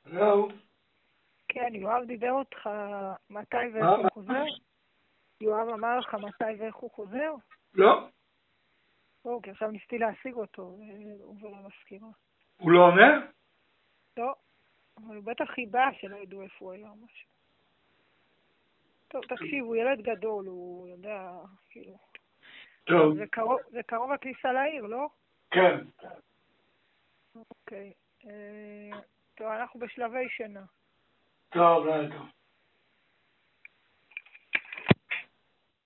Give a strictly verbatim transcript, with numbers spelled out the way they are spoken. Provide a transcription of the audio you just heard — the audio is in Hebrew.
לא. כן, יואב דיבר אותך מתי ואיך הוא חוזר? יואב אמר לך מתי ואיך הוא חוזר? לא. אוקיי, עכשיו ניסיתי להשיג אותו, הוא לא מסכים. הוא לא עונה? לא, אבל הוא בטח חיבה שלא ידעו איפה הוא היה או משהו. טוב, תקשיב, הוא ילד גדול, הוא יודע, כאילו... טוב. זה קרוב, זה קרוב הכניסה לעיר, לא? כן. אוקיי. טוב, אנחנו בשלבי שינה. טוב, לילה טוב.